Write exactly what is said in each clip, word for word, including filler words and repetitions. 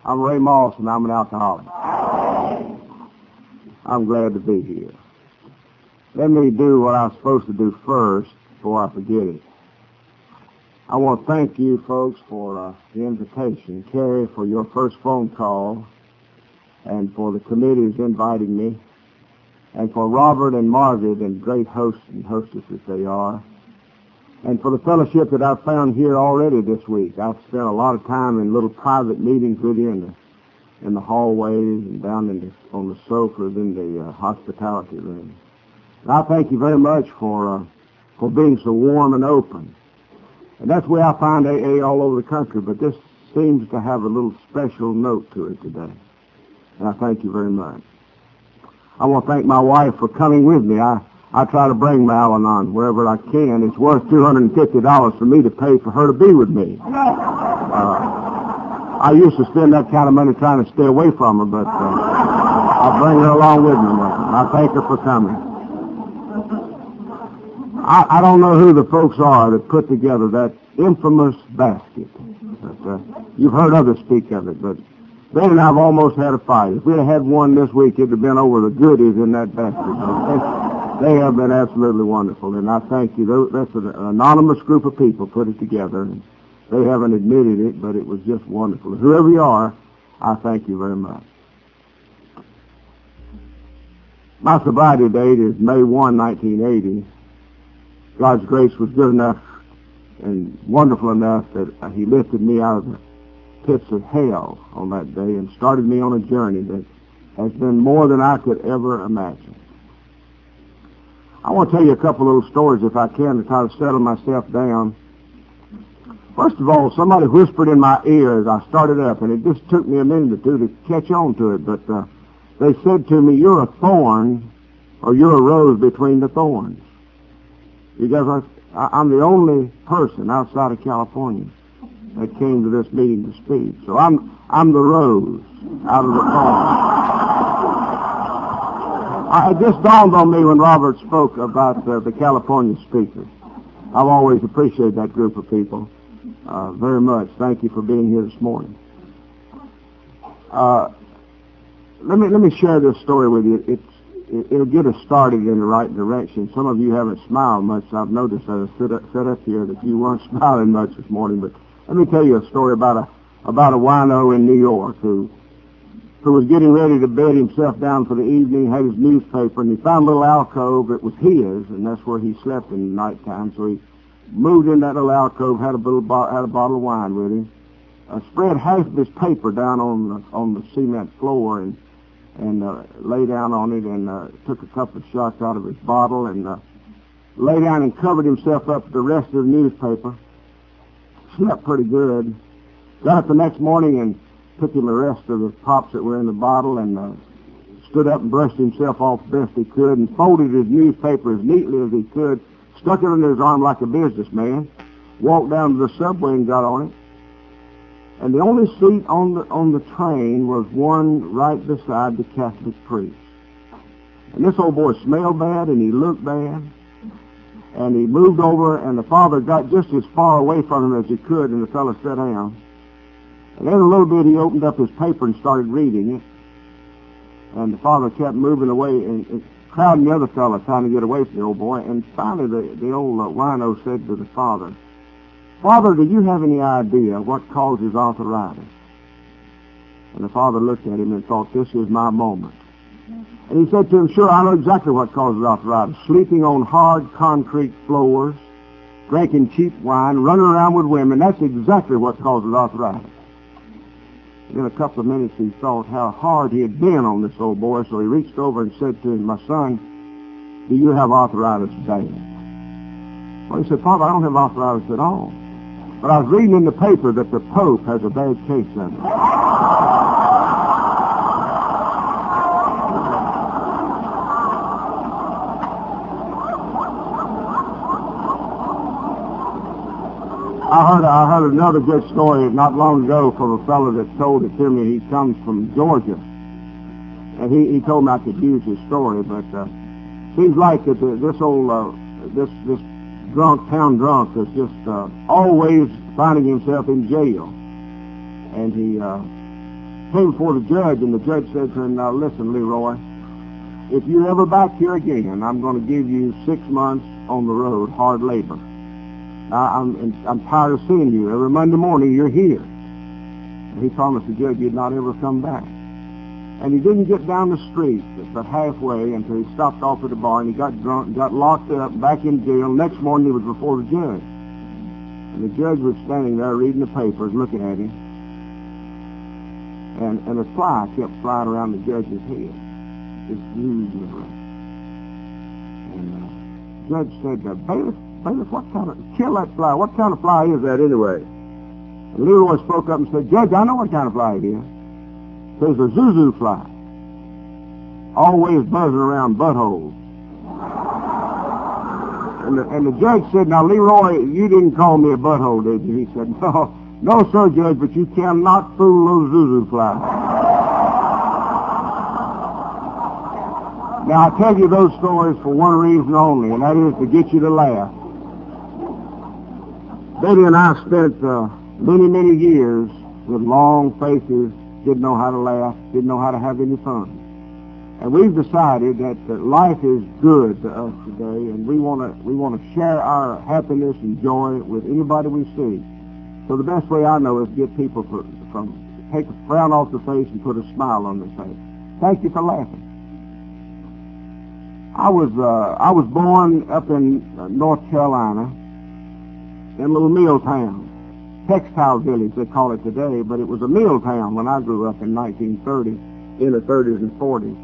I'm Ray Moss, and I'm an alcoholic. I'm glad to be here. Let me do what I'm supposed to do first before I forget it. I want to thank you folks for uh, the invitation, Carrie for your first phone call, and for the committees inviting me, and for Robert and Margaret and great hosts and hostesses they are, and for the fellowship that I've found here already this week. I've spent a lot of time in little private meetings with you in the, in the hallways and down in the, on the sofas in the uh, hospitality room. And I thank you very much for uh, for being so warm and open. And that's the way I find A A all over the country, but this seems to have a little special note to it today. And I thank you very much. I want to thank my wife for coming with me. I, I try to bring my Al-Anon wherever I can. It's worth two hundred fifty dollars for me to pay for her to be with me. Uh, I used to spend that kind of money trying to stay away from her, but uh, I'll bring her along with me now. And I thank her for coming. I, I don't know who the folks are that put together that infamous basket. But, uh, you've heard others speak of it, but Ben and I have almost had a fight. If we'd have had one this week, it'd have been over the goodies in that basket. They, they have been absolutely wonderful, and I thank you. That's an anonymous group of people put it together, and they haven't admitted it, but it was just wonderful. And whoever you are, I thank you very much. My sobriety date is May first, nineteen eighty. God's grace was good enough and wonderful enough that he lifted me out of the pits of hell on that day and started me on a journey that has been more than I could ever imagine. I want to tell you a couple little stories, if I can, to try to settle myself down. First of all, somebody whispered in my ear as I started up, and it just took me a minute or two to catch on to it, but uh, they said to me, "You're a thorn, or you're a rose between the thorns." Because I, I'm the only person outside of California that came to this meeting to speak. So I'm I'm the rose out of the thorn. I, it just dawned on me when Robert spoke about uh, the California speakers. I've always appreciated that group of people uh, very much. Thank you for being here this morning. Uh, let me let me share this story with you. It's It'll get us started in the right direction. Some of you haven't smiled much. I've noticed as I sit up, sit up here that you weren't smiling much this morning. But let me tell you a story about a about a wino in New York who who was getting ready to bed himself down for the evening, had his newspaper, and he found a little alcove that was his, and that's where he slept in the nighttime. So he moved in that little alcove, had a little bo- had a bottle of wine with him, uh, spread half of his paper down on the, on the cement floor, and and uh, lay down on it, and uh, took a couple of shots out of his bottle, and uh, lay down and covered himself up with the rest of the newspaper. Slept pretty good. Got up the next morning and took him the rest of the pops that were in the bottle, and uh, stood up and brushed himself off best he could, and folded his newspaper as neatly as he could, stuck it under his arm like a businessman, walked down to the subway and got on it. And the only seat on the on the train was one right beside the Catholic priest. And this old boy smelled bad, and he looked bad. And he moved over, and the father got just as far away from him as he could, and the fellow sat down. And then a little bit, he opened up his paper and started reading it. And the father kept moving away and, and crowding the other fellow, trying to get away from the old boy. And finally, the, the old uh, wino said to the father, "Father, do you have any idea what causes arthritis?" And the father looked at him and thought, "This is my moment." And he said to him, "Sure, I know exactly what causes arthritis. Sleeping on hard concrete floors, drinking cheap wine, running around with women, that's exactly what causes arthritis." And in a couple of minutes he thought how hard he had been on this old boy, so he reached over and said to him, "My son, do you have arthritis bad?" Well, he said, "Father, I don't have arthritis at all. But I was reading in the paper that the Pope has a bad case of it." I heard I heard another good story not long ago from a fellow that told it to me. He comes from Georgia, and he, he told me I could use his story. But uh, seems like that the, this old uh, this this drunk town drunk is just uh, always finding himself in jail, and he uh, came before the judge, and the judge said to him, "Now listen, Leroy, if you're ever back here again, I'm going to give you six months on the road, hard labor. Now, I'm, I'm tired of seeing you. Every Monday morning you're here." And he promised the judge he'd not ever come back. And he didn't get down the street but halfway until he stopped off at the bar, and he got drunk, got locked up, back in jail. Next morning he was before the judge. And the judge was standing there reading the papers, looking at him. And, and a fly kept flying around the judge's head. This huge little rat. And uh, the judge said, uh, Bailiff, Bailiff, what kind of, kill that fly. What kind of fly is that anyway? And Leroy spoke up and said, "Judge, I know what kind of fly it is. There's a Zuzu fly. Always buzzing around buttholes." And the, and the judge said, "Now, Leroy, you didn't call me a butthole, did you?" He said, "No, no, sir, Judge, but you cannot fool those Zuzu flies." Now, I tell you those stories for one reason only, and that is to get you to laugh. Betty and I spent uh, many, many years with long faces, didn't know how to laugh, didn't know how to have any fun. And we've decided that, that life is good to us today, and we want to we want to share our happiness and joy with anybody we see. So the best way I know is to get people for, from take a frown off their face and put a smile on their face. Thank you for laughing. I was uh, I was born up in uh, North Carolina, in a little mill town, textile village they call it today, but it was a mill town when I grew up in nineteen thirty, in the thirties and forties.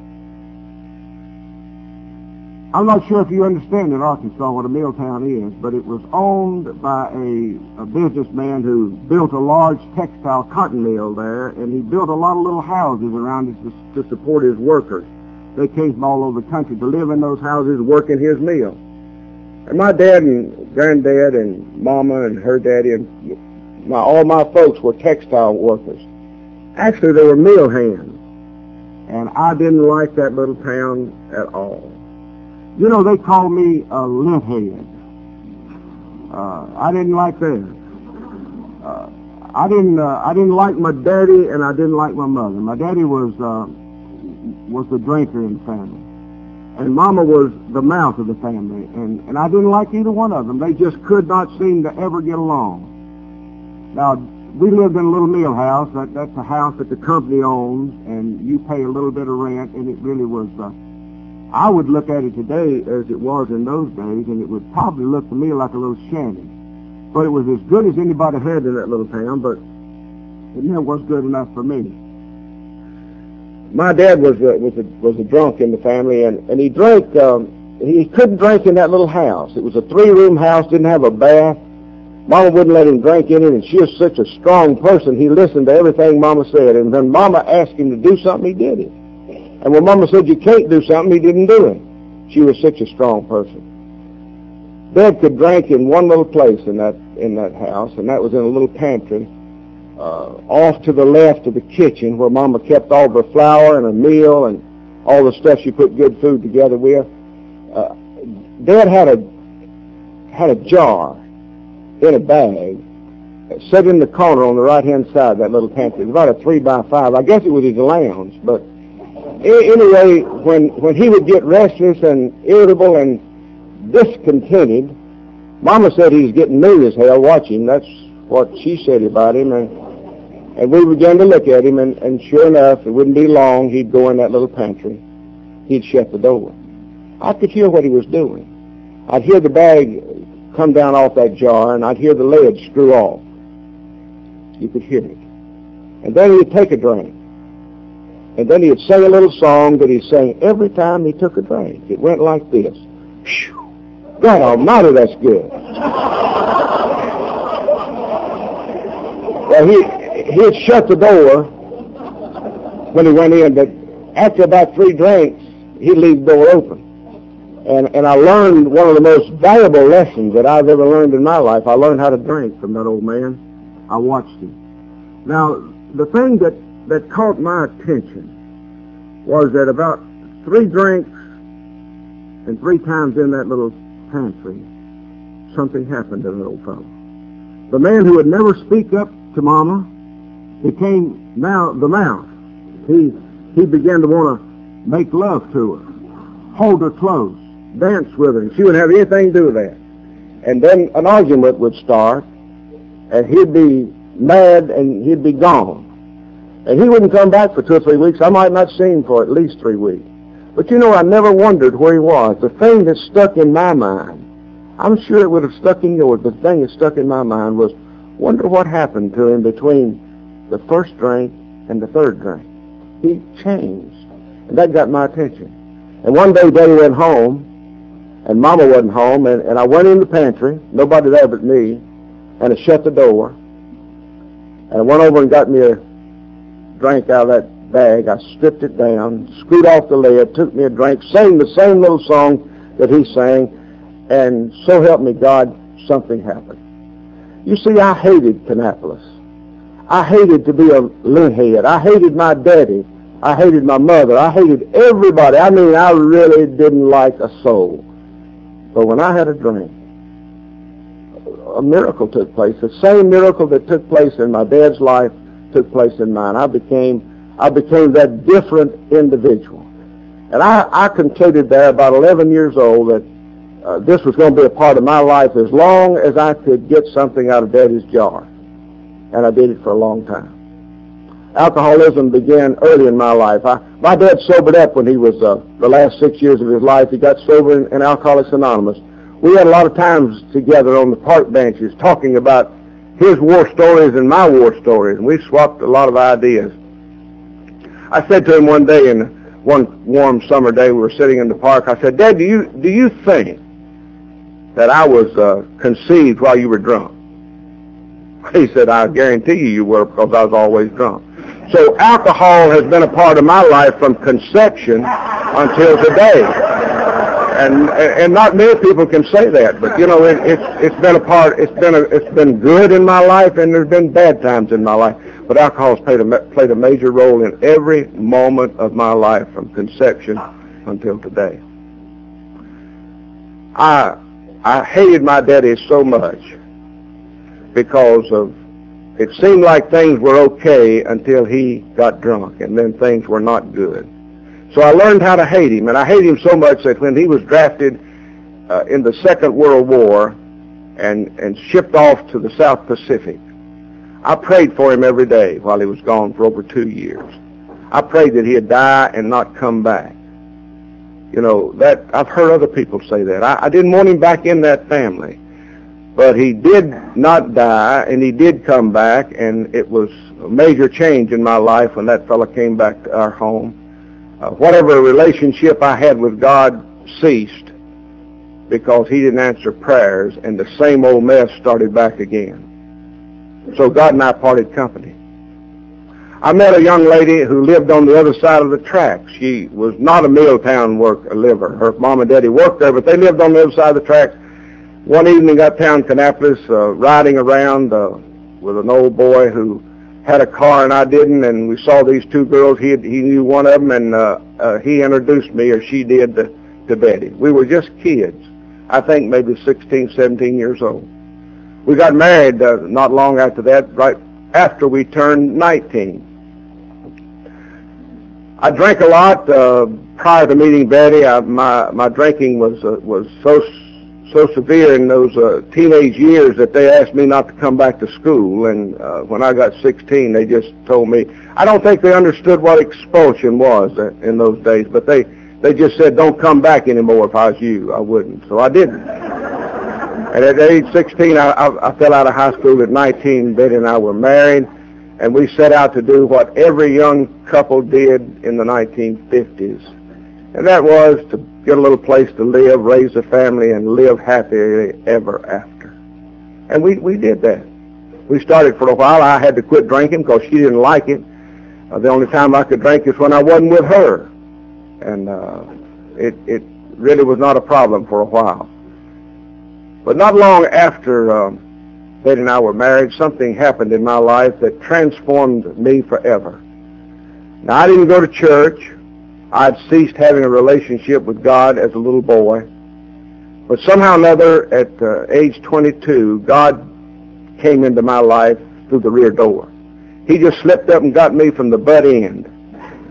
I'm not sure if you understand in Arkansas what a mill town is, but it was owned by a, a businessman who built a large textile cotton mill there, and he built a lot of little houses around it to, to support his workers. They came from all over the country to live in those houses, working his mill. And my dad and granddad and mama and her daddy and my, all my folks were textile workers. Actually, they were mill hands. And I didn't like that little town at all. You know, they called me a lint head. Uh, I didn't like that. Uh, I didn't. Uh, I didn't like my daddy, and I didn't like my mother. My daddy was uh, was the drinker in the family, and Mama was the mouth of the family, and and I didn't like either one of them. They just could not seem to ever get along. Now, we lived in a little mill house. That, that's a house that the company owns, and you pay a little bit of rent, and it really was. Uh, I would look at it today as it was in those days, and it would probably look to me like a little shanty. But it was as good as anybody had in that little town, but it never was good enough for me. My dad was a, was a, was a drunk in the family, and, and he drank, um, he couldn't drink in that little house. It was a three-room house, didn't have a bath. Mama wouldn't let him drink in it, and she was such a strong person, he listened to everything Mama said. And when Mama asked him to do something, he did it. And when Mama said you can't do something, he didn't do it. She was such a strong person. Dad could drink in one little place in that in that house, and that was in a little pantry, uh, off to the left of the kitchen, where Mama kept all of her flour and her meal and all the stuff she put good food together with. Uh, Dad had a had a jar in a bag set in the corner on the right-hand side of that little pantry. It was about a three by five. I guess it was his lounge, but anyway, when when he would get restless and irritable and discontented, Mama said he was getting mean as hell. Watch him. That's what she said about him. And and we began to look at him, and, and sure enough, it wouldn't be long, he'd go in that little pantry. He'd shut the door. I could hear what he was doing. I'd hear the bag come down off that jar, and I'd hear the lid screw off. You could hear it. And then he'd take a drink. And then he'd sing a little song that he sang every time he took a drink. It went like this. Phew. God almighty, that's good. Well, he, he'd shut the door when he went in, but after about three drinks, he'd leave the door open. And, and I learned one of the most valuable lessons that I've ever learned in my life. I learned how to drink from that old man. I watched him. Now, the thing that that caught my attention was that about three drinks and three times in that little pantry, something happened to that old fellow. The man who would never speak up to Mama became now the mouth He, he began to want to make love to her, hold her close, dance with her, and she wouldn't have anything to do with that. And then an argument would start, and he'd be mad, and he'd be gone. And he wouldn't come back for two or three weeks. I might not see him for at least three weeks. But you know, I never wondered where he was. The thing that stuck in my mind, I'm sure it would have stuck in yours, but the thing that stuck in my mind was, wonder what happened to him between the first drink and the third drink. He changed. And that got my attention. And one day, Daddy went home, and Mama wasn't home, and, and I went in the pantry, nobody there but me, and I shut the door, and I went over and got me a drink out of that bag. I stripped it down, screwed off the lid, took me a drink, sang the same little song that he sang, and so help me God, something happened. You see, I hated Kannapolis. I hated to be a linhead. I hated my daddy. I hated my mother. I hated everybody. I mean, I really didn't like a soul. But when I had a drink, a miracle took place. The same miracle that took place in my dad's life took place in mine. I became, I became that different individual. And I, I concluded there about eleven years old that uh, this was going to be a part of my life as long as I could get something out of Daddy's jar. And I did it for a long time. Alcoholism began early in my life. I, my dad sobered up when he was uh, the last six years of his life. He got sober in, in Alcoholics Anonymous. We had a lot of times together on the park benches talking about his war stories and my war stories, and we swapped a lot of ideas. I said to him one day, in one warm summer day, we were sitting in the park, I said, Dad, do you, do you think that I was uh, conceived while you were drunk? He said, I guarantee you you were, because I was always drunk. So alcohol has been a part of my life from conception until today. And and not many people can say that, but you know, it, it's it's been a part. It's been a, it's been good in my life, and there's been bad times in my life. But alcohol has played a played a major role in every moment of my life from conception until today. I I hated my daddy so much because of it seemed like things were okay until he got drunk, and then things were not good. So I learned how to hate him, and I hated him so much that when he was drafted uh, in the Second World War and, and shipped off to the South Pacific, I prayed for him every day while he was gone for over two years. I prayed that he'd die and not come back. You know, that I've heard other people say that. I, I didn't want him back in that family. But he did not die, and he did come back, and it was a major change in my life when that fellow came back to our home. Uh, whatever relationship I had with God ceased because he didn't answer prayers, and the same old mess started back again. So God and I parted company. I met a young lady who lived on the other side of the tracks. She was not a Milltown work liver. Her mom and daddy worked there, but they lived on the other side of the tracks. One evening uptown Kannapolis, uh, riding around uh, with an old boy who had a car and I didn't, and we saw these two girls. He had, he knew one of them, and uh, uh, he introduced me, or she did, to, to Betty. We were just kids. I think maybe sixteen, seventeen years old. We got married uh, not long after that, right after we turned nineteen. I drank a lot uh, prior to meeting Betty. I, my my drinking was uh, was so so severe in those uh, teenage years that they asked me not to come back to school. And uh, when I got sixteen, they just told me. I don't think they understood what expulsion was uh, in those days, but they they just said, "Don't come back anymore." If I was you, I wouldn't. So I didn't. And at age sixteen, I, I, I fell out of high school. At nineteen, Betty and I were married, and we set out to do what every young couple did in the nineteen fifties, and that was to get a little place to live, raise a family, and live happily ever after. And we, we did that. We started for a while. I had to quit drinking because she didn't like it. Uh, the only time I could drink is when I wasn't with her. And uh, it, it really was not a problem for a while. But not long after um, Betty and I were married, something happened in my life that transformed me forever. Now, I didn't go to church. I'd ceased having a relationship with God as a little boy. But somehow or another, at uh, age twenty-two, God came into my life through the rear door. He just slipped up and got me from the butt end.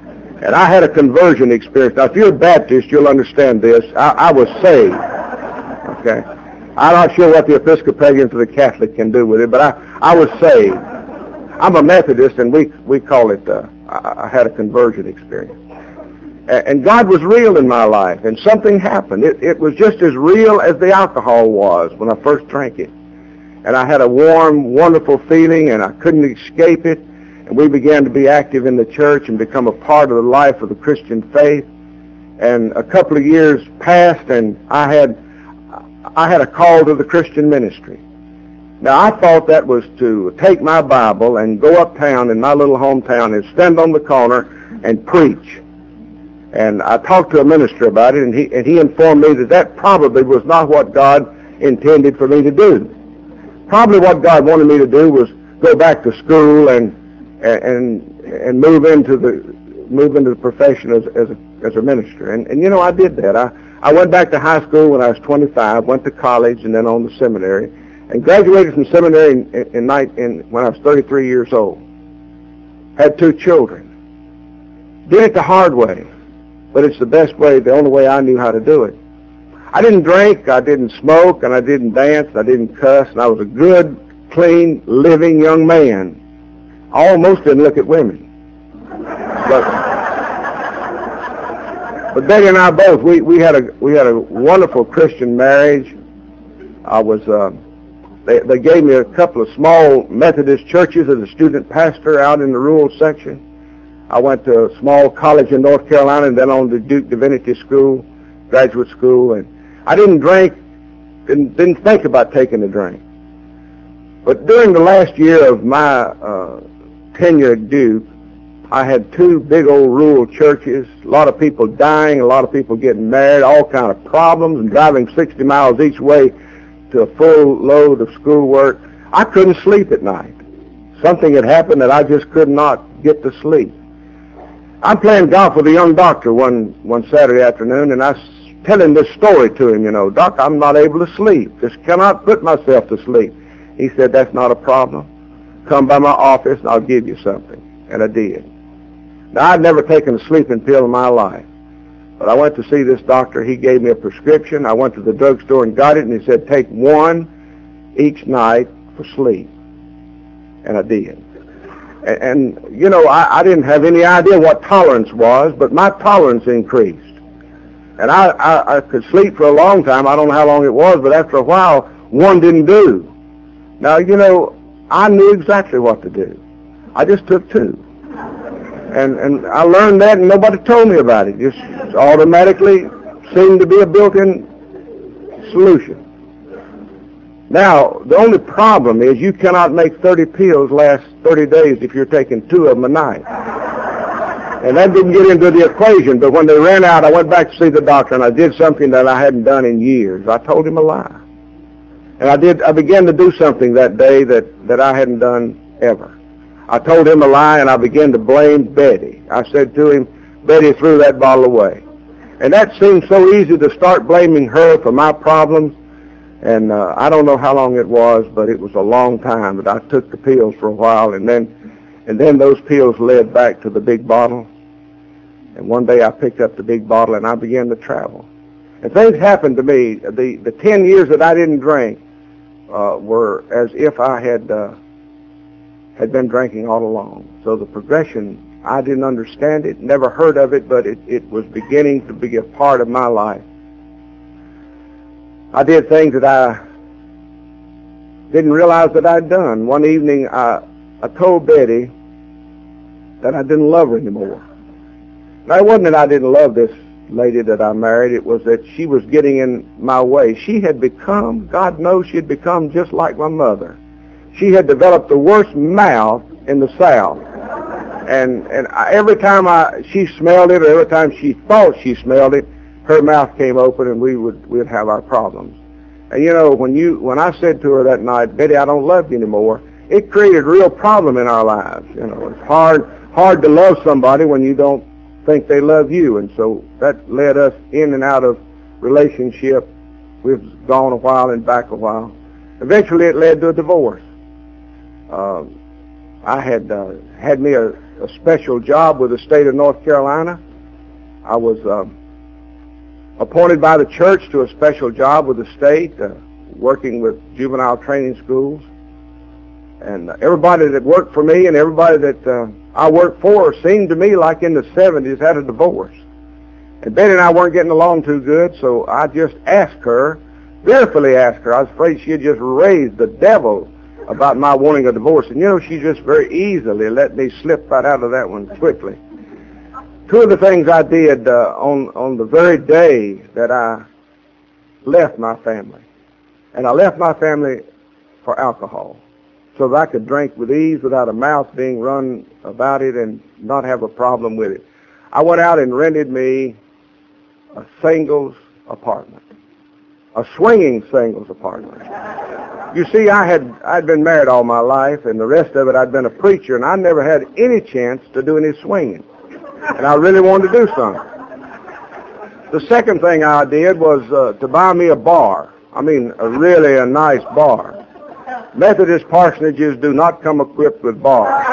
And I had a conversion experience. Now, if you're a Baptist, you'll understand this. I, I was saved. Okay? I'm not sure what the Episcopalians or the Catholic can do with it, but I, I was saved. I'm a Methodist, and we, we call it, uh, I, I had a conversion experience. And, and God was real in my life, and something happened. It, it was just as real as the alcohol was when I first drank it. And I had a warm, wonderful feeling, and I couldn't escape it. And we began to be active in the church and become a part of the life of the Christian faith. And a couple of years passed, and I had I had a call to the Christian ministry. Now, I thought that was to take my Bible and go uptown in my little hometown and stand on the corner and preach. And I talked to a minister about it, and he and he informed me that that probably was not what God intended for me to do. Probably what God wanted me to do was go back to school and and and move into the move into the profession as as a, as a minister. And and you know, I did that. I I went back to high school when I was twenty-five, went to college, and then on to seminary, and graduated from seminary in, in, in, in when I was thirty-three years old. Had two children. Did it the hard way, but it's the best way, the only way I knew how to do it. I didn't drink, I didn't smoke, and I didn't dance, and I didn't cuss, and I was a good, clean, living young man. I almost didn't look at women. But, but Betty and I both, we, we had a we had a wonderful Christian marriage. I was uh, they they gave me a couple of small Methodist churches as a student pastor out in the rural section. I went to a small college in North Carolina and then on to Duke Divinity School, graduate school, and I didn't drink, didn't didn't think about taking a drink. But during the last year of my uh, tenure at Duke, I had two big old rural churches, a lot of people dying, a lot of people getting married, all kind of problems, and driving sixty miles each way to a full load of schoolwork. I couldn't sleep at night. Something had happened that I just could not get to sleep. I'm playing golf with a young doctor one, one Saturday afternoon, and I was telling this story to him, you know, Doc, I'm not able to sleep. Just cannot put myself to sleep. He said, that's not a problem. Come by my office and I'll give you something. And I did. Now, I'd never taken a sleeping pill in my life. But I went to see this doctor. He gave me a prescription. I went to the drugstore and got it, and he said, take one each night for sleep. And I did. And, and you know, I, I didn't have any idea what tolerance was, but my tolerance increased. And I, I, I could sleep for a long time. I don't know how long it was, but after a while, one didn't do. Now, you know, I knew exactly what to do. I just took two. And and I learned that, and nobody told me about it. Just automatically seemed to be a built-in solution. Now, the only problem is you cannot make thirty pills last thirty days if you're taking two of them a night. And that didn't get into the equation, but when they ran out, I went back to see the doctor, and I did something that I hadn't done in years. I told him a lie. And I did. I began to do something that day that, that I hadn't done ever. I told him a lie, and I began to blame Betty. I said to him, Betty threw that bottle away. And that seemed so easy to start blaming her for my problems. And uh, I don't know how long it was, but it was a long time that I took the pills for a while, and then and then those pills led back to the big bottle. And one day I picked up the big bottle, and I began to travel. And things happened to me. The, the ten years that I didn't drink uh, were as if I had uh, had been drinking all along. So the progression, I didn't understand it, never heard of it, but it, it was beginning to be a part of my life. I did things that I didn't realize that I'd done. One evening, I, I told Betty that I didn't love her anymore. Now, it wasn't that I didn't love this lady that I married. It was that she was getting in my way. She had become, God knows she had become just like my mother. She had developed the worst mouth in the South. And and I, every time I she smelled it, or every time she thought she smelled it, her mouth came open, and we would we'd have our problems. And you know, when you when I said to her that night, Betty, I don't love you anymore, it created a real problem in our lives. You know, it's hard hard to love somebody when you don't think they love you, and so that led us in and out of relationship. We've gone a while and back a while. Eventually, it led to a divorce. Uh, I had uh, had me a, a special job with the state of North Carolina. I was um, appointed by the church to a special job with the state, uh, working with juvenile training schools. And uh, everybody that worked for me and everybody that uh, I worked for seemed to me like in the seventies had a divorce. And Betty and I weren't getting along too good, so I just asked her, fearfully asked her. I was afraid she had just raised the devil about my wanting a divorce. And you know, she just very easily let me slip right out of that one quickly. Two of the things I did uh, on, on the very day that I left my family, and I left my family for alcohol, so that I could drink with ease without a mouth being run about it and not have a problem with it. I went out and rented me a singles apartment, a swinging singles apartment. You see, I had I'd been married all my life, and the rest of it I'd been a preacher, and I never had any chance to do any swinging, and I really wanted to do something. The second thing I did was uh, to buy me a bar. I mean, a really a nice bar. Methodist parsonages do not come equipped with bars.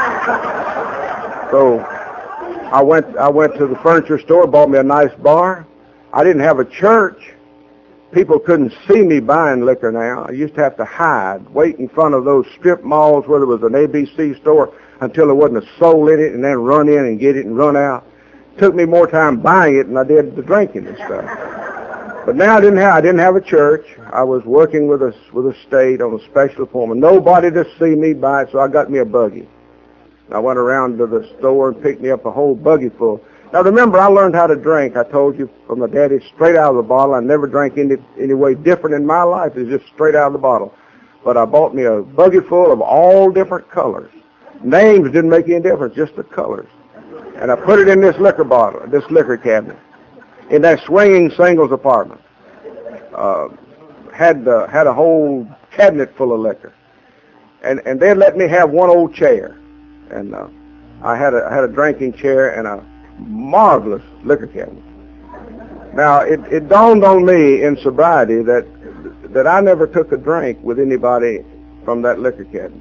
So I went I went to the furniture store, bought me a nice bar. I didn't have a church. People couldn't see me buying liquor now. I used to have to hide, wait in front of those strip malls where there was an A B C store until there wasn't a soul in it, and then run in and get it and run out. It took me more time buying it than I did the drinking and stuff. But now I didn't have I didn't have a church. I was working with a with a state on a special appointment. Nobody to see me buy it, so I got me a buggy. I went around to the store and picked me up a whole buggy full. Now remember, I learned how to drink. I told you from my daddy, straight out of the bottle. I never drank any any way different in my life. It was just straight out of the bottle. But I bought me a buggy full of all different colors. Names didn't make any difference, just the colors. And I put it in this liquor bottle, this liquor cabinet, in that swinging singles apartment. Uh, had uh, had a whole cabinet full of liquor, and and they let me have one old chair, and uh, I had a I had a drinking chair and a marvelous liquor cabinet. Now it, it dawned on me in sobriety that that I never took a drink with anybody from that liquor cabinet.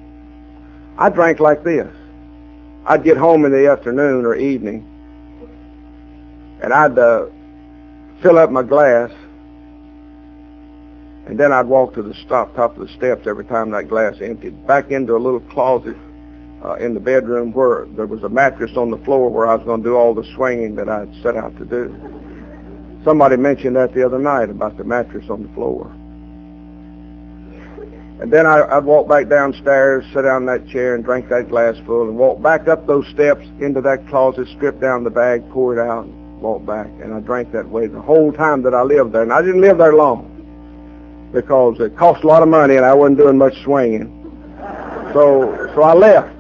I drank like this. I'd get home in the afternoon or evening, and I'd uh, fill up my glass, and then I'd walk to the stop, top of the steps every time that glass emptied, back into a little closet uh, in the bedroom where there was a mattress on the floor where I was going to do all the swinging that I'd set out to do. Somebody mentioned that the other night about the mattress on the floor. And then I, I'd walk back downstairs, sit down in that chair and drink that glass full, and walk back up those steps into that closet, strip down the bag, pour it out, and walk back. And I drank that way the whole time that I lived there. And I didn't live there long because it cost a lot of money and I wasn't doing much swinging. So, so I left.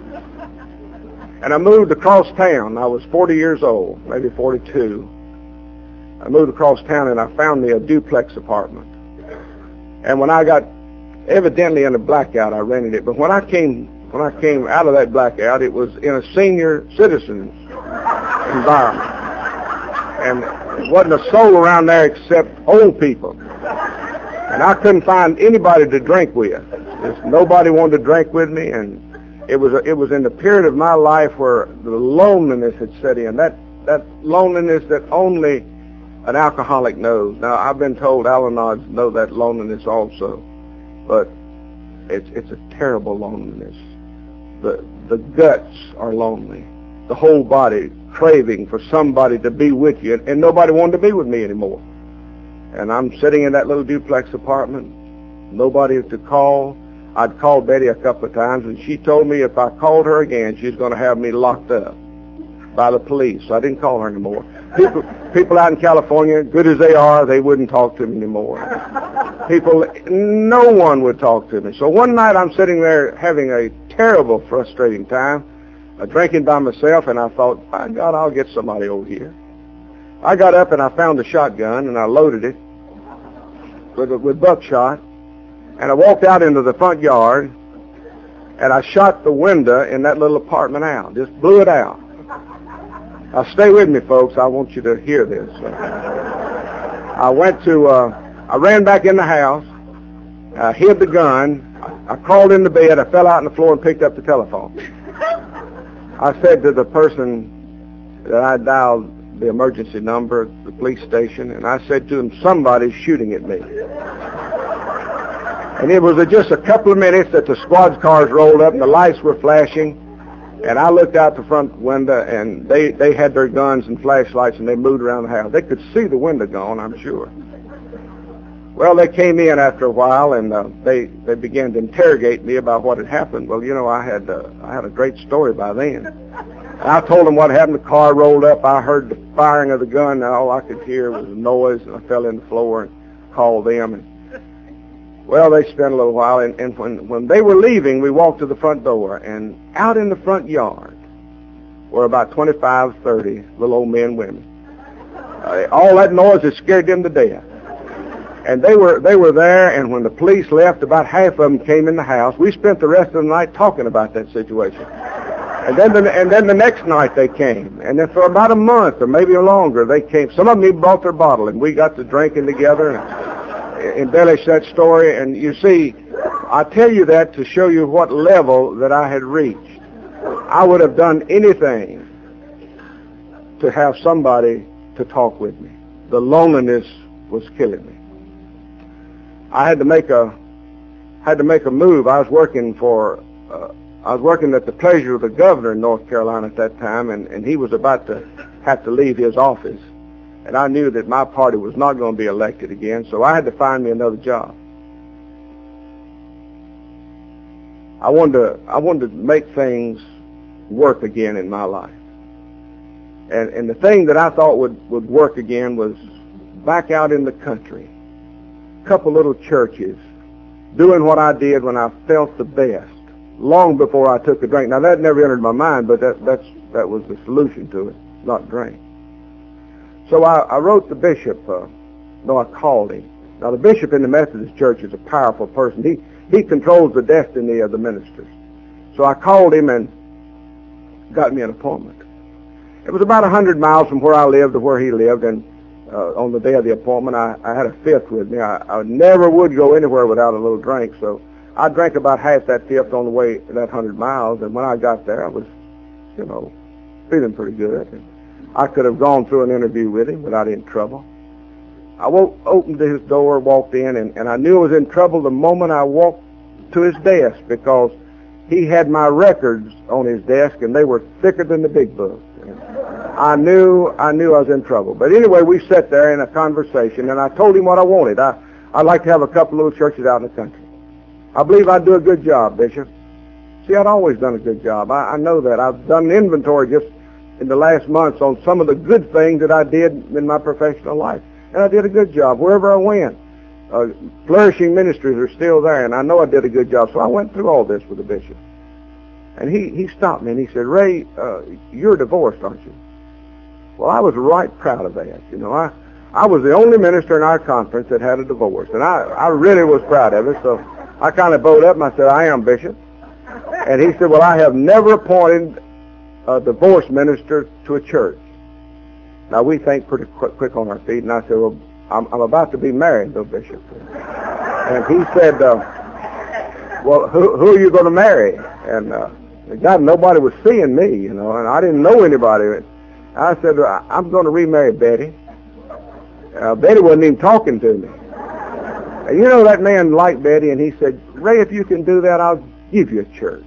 And I moved across town. I was forty years old, maybe forty-two. I moved across town and I found me a duplex apartment. And when I got evidently in a blackout, I rented it. But when I came when I came out of that blackout, it was in a senior citizen's environment. And there wasn't a soul around there except old people. And I couldn't find anybody to drink with. Just nobody wanted to drink with me, and it was a, it was in the period of my life where the loneliness had set in. That that loneliness that only an alcoholic knows. Now, I've been told Al-Anons know that loneliness also, but it's it's a terrible loneliness. The the guts are lonely. The whole body craving for somebody to be with you, and, and nobody wanted to be with me anymore. And I'm sitting in that little duplex apartment, nobody to call. I'd called Betty a couple of times, and she told me if I called her again, she was going to have me locked up by the police. So I didn't call her anymore. People, people out in California, good as they are, they wouldn't talk to me anymore. People, no one would talk to me. So one night I'm sitting there having a terrible, frustrating time, uh, drinking by myself, and I thought, by God, I'll get somebody over here. I got up and I found a shotgun, and I loaded it with, with buckshot, and I walked out into the front yard, and I shot the window in that little apartment out, just blew it out. Now, stay with me, folks. I want you to hear this. I went to, uh, I ran back in the house, I hid the gun, I, I crawled into bed, I fell out on the floor and picked up the telephone. I said to the person that I dialed the emergency number at the police station, and I said to him, somebody's shooting at me. And it was just a couple of minutes that the squad cars rolled up and the lights were flashing, and I looked out the front window, and they, they had their guns and flashlights, and they moved around the house. They could see the window gone, I'm sure. Well, they came in after a while, and uh, they they began to interrogate me about what had happened. Well, you know, I had uh, I had a great story by then. And I told them what happened. The car rolled up. I heard the firing of the gun. And all I could hear was a noise, and I fell on the floor and called them. And well, they spent a little while, and, and when when they were leaving, we walked to the front door, and out in the front yard were about twenty-five, thirty little old men and women. Uh, all that noise had scared them to death. And they were they were there, and when the police left, about half of them came in the house. We spent the rest of the night talking about that situation. And then the, and then the next night they came. And then for about a month or maybe longer, they came. Some of them even brought their bottle, and we got to drinking together and embellish that story. And you see, I tell you that to show you what level that I had reached. I would have done anything to have somebody to talk with me. The loneliness was killing me. I had to make a had to make a move. I was working for uh, I was working at the pleasure of the governor in North Carolina at that time, and, and he was about to have to leave his office, and I knew that my party was not going to be elected again, so I had to find me another job. I wanted to I wanted to make things work again in my life, and and the thing that I thought would would work again was back out in the country. Couple little churches, doing what I did when I felt the best, long before I took a drink. Now that never entered my mind, but that that's that was the solution to it, not drink. So I, I wrote the bishop. Uh, no, I called him. Now the bishop in the Methodist Church is a powerful person. He he controls the destiny of the ministers. So I called him and got me an appointment. It was about a hundred miles from where I lived to where he lived, and Uh, on the day of the appointment, I, I had a fifth with me. I, I never would go anywhere without a little drink, so I drank about half that fifth on the way that hundred miles, and when I got there, I was, you know, feeling pretty good. And I could have gone through an interview with him without any trouble. I woke, opened his door, walked in, and, and I knew I was in trouble the moment I walked to his desk, because he had my records on his desk, and they were thicker than the big book. And I knew I knew I was in trouble. But anyway, we sat there in a conversation, and I told him what I wanted. I, I'd like to have a couple little churches out in the country. I believe I'd do a good job, Bishop. See, I'd always done a good job. I, I know that. I've done an inventory just in the last months on some of the good things that I did in my professional life. And I did a good job wherever I went. Uh, flourishing ministries are still there, and I know I did a good job. So I went through all this with the bishop. And he, he stopped me, and he said, Ray, uh, you're divorced, aren't you? Well, I was right proud of that. You know, I, I was the only minister in our conference that had a divorce, and I, I really was proud of it. So I kind of bowed up, and I said, I am, Bishop. And he said, well, I have never appointed a divorce minister to a church. Now, we think pretty quick, quick on our feet, and I said, well, I'm, I'm about to be married, though, Bishop. And he said, uh, well, who, who are you going to marry? And uh, God, nobody was seeing me, you know, and I didn't know anybody. I said, I'm going to remarry Betty. Uh, Betty wasn't even talking to me. And you know, that man liked Betty, and he said, Ray, if you can do that, I'll give you a church.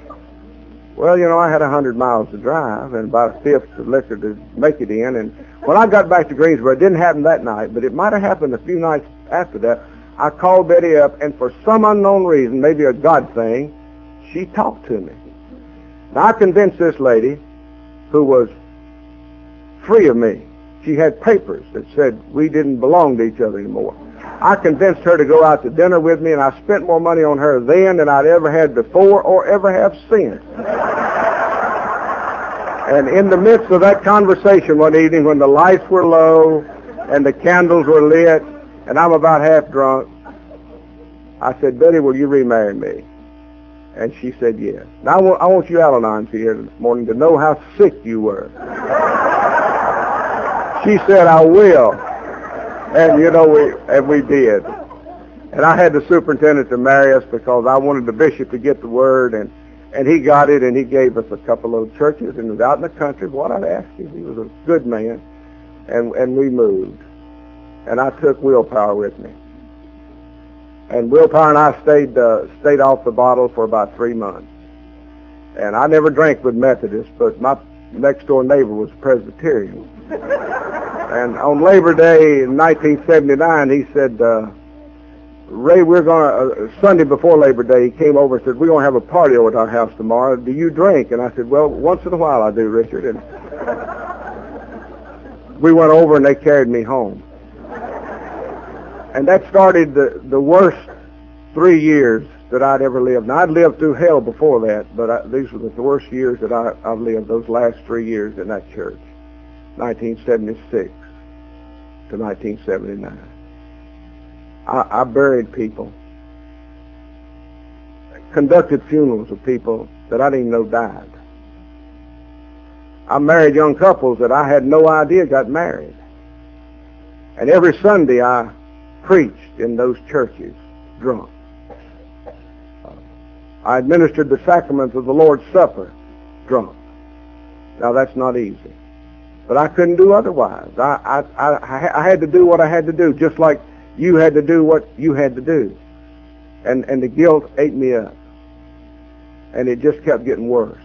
Well, you know, I had a hundred miles to drive and about a fifth of liquor to make it in. And when I got back to Greensboro, it didn't happen that night, but it might have happened a few nights after that. I called Betty up, and for some unknown reason, maybe a God thing, she talked to me. Now, I convinced this lady, who was free of me. She had papers that said we didn't belong to each other anymore. I convinced her to go out to dinner with me, and I spent more money on her then than I'd ever had before or ever have since. And in the midst of that conversation one evening, when the lights were low and the candles were lit and I'm about half drunk, I said, Betty, will you remarry me? And she said yes. Now I want, I want you Al-Anons here this morning to know how sick you were. She said, I will. And, you know, we and we did. And I had the superintendent to marry us because I wanted the bishop to get the word. And, And he got it, and he gave us a couple of churches, and it was out in the country. What I'd ask him, he was a good man, and and we moved. And I took Willpower with me. And Willpower and I stayed uh, stayed off the bottle for about three months. And I never drank with Methodists, but my next door neighbor was Presbyterian. And on Labor Day in nineteen seventy-nine, he said, uh, Ray, we're going to, uh, Sunday before Labor Day, he came over and said, we're going to have a party over at our house tomorrow. Do you drink? And I said, well, once in a while I do, Richard. And we went over and they carried me home. And that started the, the worst three years that I'd ever lived. Now, I'd lived through hell before that, but I, these were the worst years that I, I've lived, those last three years in that church, nineteen seventy-six to nineteen seventy-nine. I, I buried people, conducted funerals of people that I didn't even know died. I married young couples that I had no idea got married. And every Sunday I preached in those churches drunk. Uh, I administered the sacraments of the Lord's Supper drunk. Now that's not easy. But I couldn't do otherwise. I, I, I, I had to do what I had to do, just like you had to do what you had to do. And, and the guilt ate me up. And it just kept getting worse.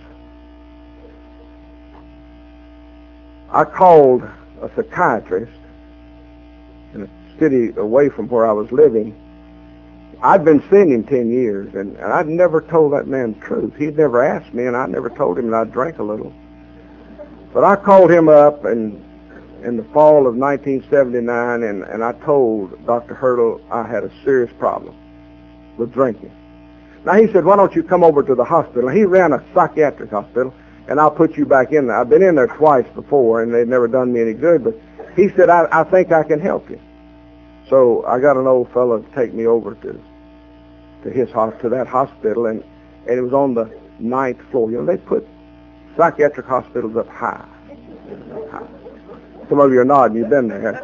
I called a psychiatrist in a city away from where I was living. I'd been seeing him ten years, and, and I'd never told that man the truth. He'd never asked me, and I never told him that I drank a little. But I called him up and in the fall of nineteen seventy-nine, and, and I told Doctor Hurdle I had a serious problem with drinking. Now, he said, why don't you come over to the hospital? He ran a psychiatric hospital, and I'll put you back in there. I've been in there twice before, and they've never done me any good, but he said, I, I think I can help you. So I got an old fellow to take me over to to his to that hospital, and, and it was on the ninth floor. You know, they put psychiatric hospitals up high. high. Some of you are nodding. You've been there.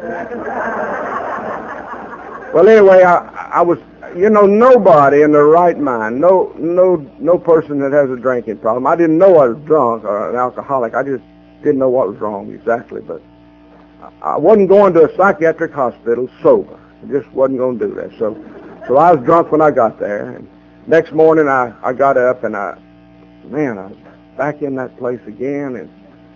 Well, anyway, I, I was, you know, nobody in their right mind, no, no, no person that has a drinking problem. I didn't know I was drunk or an alcoholic. I just didn't know what was wrong exactly, but I wasn't going to a psychiatric hospital sober. I just wasn't going to do that. So, so I was drunk when I got there. And next morning, I, I got up and I, man, I was back in that place again, and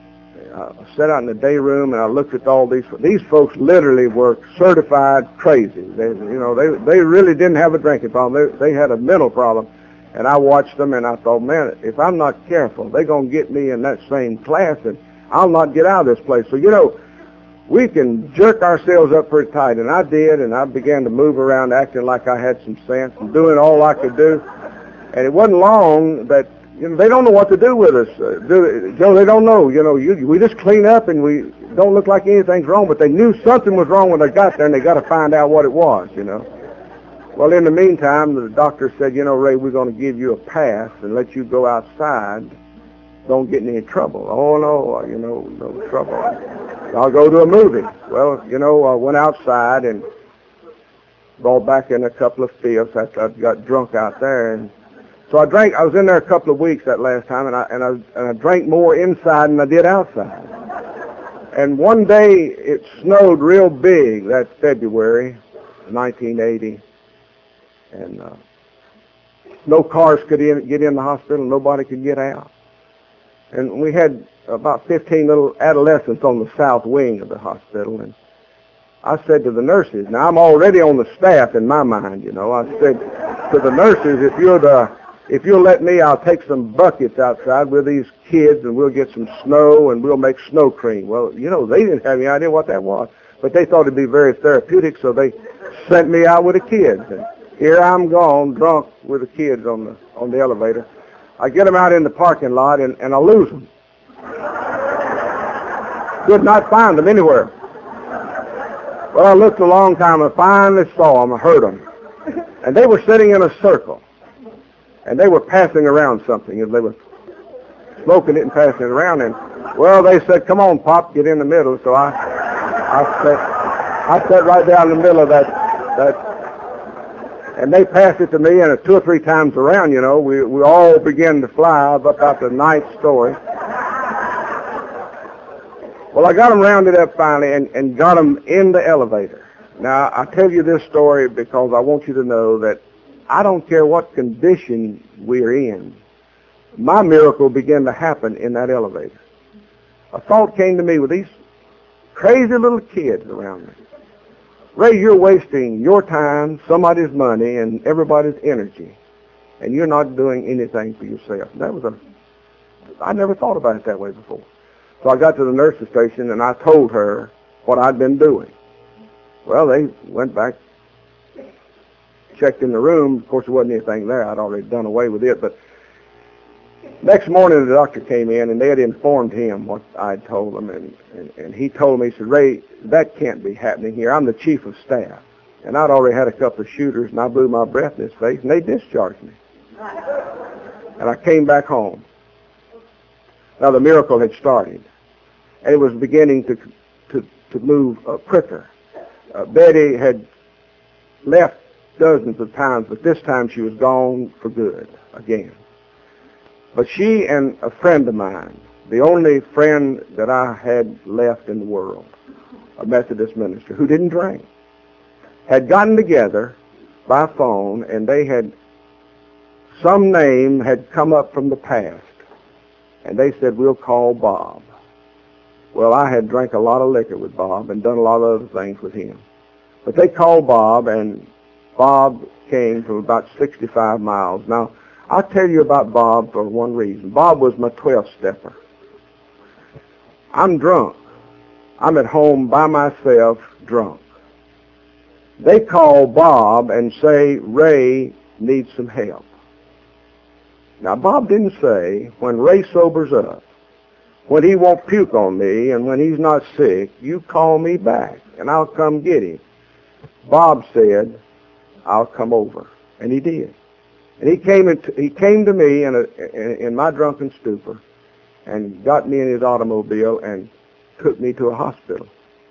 I sat out in the day room and I looked at all these. These folks literally were certified crazy. They, you know, they they really didn't have a drinking problem. They they had a mental problem, and I watched them and I thought, man, if I'm not careful, they're gonna get me in that same class, and I'll not get out of this place. So you know, we can jerk ourselves up pretty tight, and I did, and I began to move around, acting like I had some sense and doing all I could do. And it wasn't long that. You know, they don't know what to do with us, uh, do, Joe. They don't know. You know, you, we just clean up and we don't look like anything's wrong. But they knew something was wrong when they got there, and they got to find out what it was. You know. Well, in the meantime, the doctor said, "You know, Ray, we're going to give you a pass and let you go outside. Don't get in any trouble." Oh no, you know, no trouble. I'll go to a movie. Well, you know, I went outside and brought back in a couple of fifths after I got drunk out there, and. So I drank. I was in there a couple of weeks that last time, and I and I and I drank more inside than I did outside. And one day it snowed real big that February, nineteen eighty, and uh, no cars could in, get in the hospital. Nobody could get out, and we had about fifteen little adolescents on the south wing of the hospital. And I said to the nurses, now I'm already on the staff in my mind, you know. I said to the nurses, if you're the If you'll let me, I'll take some buckets outside with these kids, and we'll get some snow, and we'll make snow cream. Well, you know, they didn't have any idea what that was, but they thought it'd be very therapeutic, so they sent me out with the kids. And here I'm gone, drunk with the kids on the on the elevator. I get them out in the parking lot, and, and I lose them. Could not find them anywhere. Well, I looked a long time. I finally saw them. I heard them, and they were sitting in a circle. And they were passing around something. They were smoking it and passing it around. And, well, they said, come on, Pop, get in the middle. So I I sat, I sat right down in the middle of that, that And they passed it to me, and two or three times around, you know, we, we all began to fly up about the ninth story. Well, I got them rounded up finally and, and got them in the elevator. Now, I tell you this story because I want you to know that I don't care what condition we're in. My miracle began to happen in that elevator. A thought came to me with these crazy little kids around me. Ray, you're wasting your time, somebody's money, and everybody's energy, and you're not doing anything for yourself. That was a, I never thought about it that way before. So I got to the nurse's station, and I told her what I'd been doing. Well, they went back, checked in the room. Of course, there wasn't anything there. I'd already done away with it, but next morning the doctor came in, and they had informed him what I'd told them, and, and, and he told me, he said, Ray, that can't be happening here. I'm the chief of staff. And I'd already had a couple of shooters, and I blew my breath in his face, and they discharged me. And I came back home. Now, the miracle had started, and it was beginning to to, to move uh, quicker. Uh, Betty had left dozens of times, but this time she was gone for good again. But she and a friend of mine, the only friend that I had left in the world, a Methodist minister who didn't drink, had gotten together by phone, and they had, some name had come up from the past, and they said, we'll call Bob. Well, I had drank a lot of liquor with Bob and done a lot of other things with him. But they called Bob, and Bob came from about sixty-five miles. Now, I'll tell you about Bob for one reason. Bob was my twelve-stepper. I'm drunk. I'm at home by myself, drunk. They call Bob and say, Ray needs some help. Now, Bob didn't say, when Ray sobers up, when he won't puke on me, and when he's not sick, you call me back, and I'll come get him. Bob said, I'll come over. And he did. And he came into, he came to me in, a, in, in my drunken stupor and got me in his automobile and took me to a hospital.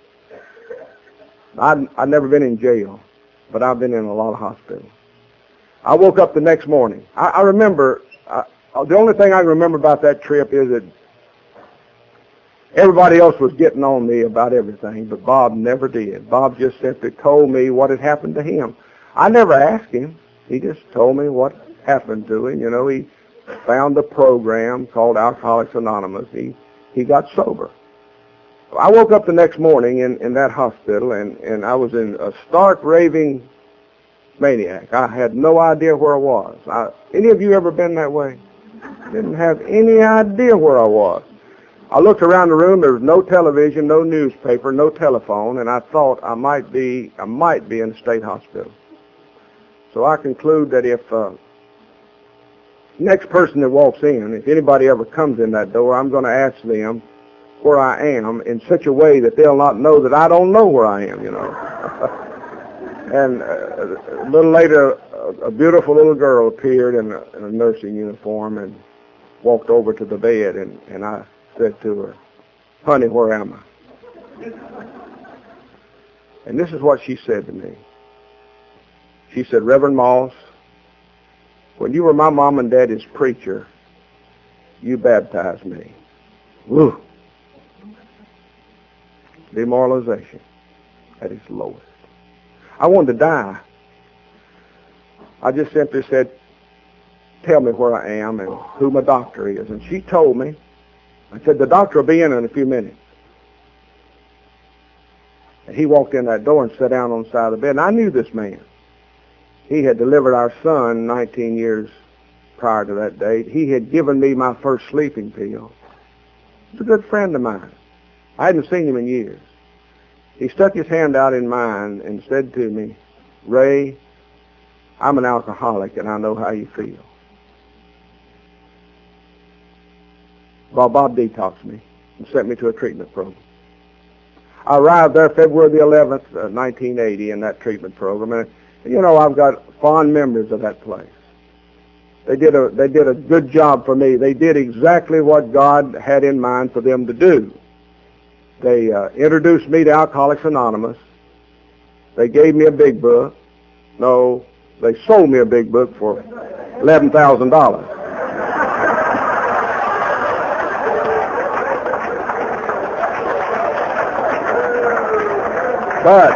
I'd, I'd never been in jail, but I've been in a lot of hospitals. I woke up the next morning. I, I remember, I, the only thing I remember about that trip is that everybody else was getting on me about everything, but Bob never did. Bob just simply told me what had happened to him. I never asked him. He just told me what happened to him. You know, he found a program called Alcoholics Anonymous. He he got sober. I woke up the next morning in, in that hospital, and, and I was in a stark raving maniac. I had no idea where I was. I, any of you ever been that way? Didn't have any idea where I was. I looked around the room. There was no television, no newspaper, no telephone, and I thought I might be I might be in a state hospital. So I conclude that if uh, next person that walks in, if anybody ever comes in that door, I'm going to ask them where I am in such a way that they'll not know that I don't know where I am, you know. And uh, a little later, a, a beautiful little girl appeared in a, in a nursing uniform and walked over to the bed, and, and I said to her, honey, where am I? And this is what she said to me. She said, Reverend Moss, when you were my mom and daddy's preacher, you baptized me. Woo! Demoralization at its lowest. I wanted to die. I just simply said, tell me where I am and who my doctor is. And she told me. I said, the doctor will be in in a few minutes. And he walked in that door and sat down on the side of the bed. And I knew this man. He had delivered our son nineteen years prior to that date. He had given me my first sleeping pill. He's a good friend of mine. I hadn't seen him in years. He stuck his hand out in mine and said to me, Ray, I'm an alcoholic and I know how you feel. Well, Bob detoxed me and sent me to a treatment program. I arrived there February the eleventh, uh, nineteen eighty, in that treatment program, and you know, I've got fond memories of that place. They did a they did a good job for me. They did exactly what God had in mind for them to do. They uh, introduced me to Alcoholics Anonymous. They gave me a big book. No, They sold me a big book for eleven thousand dollars. But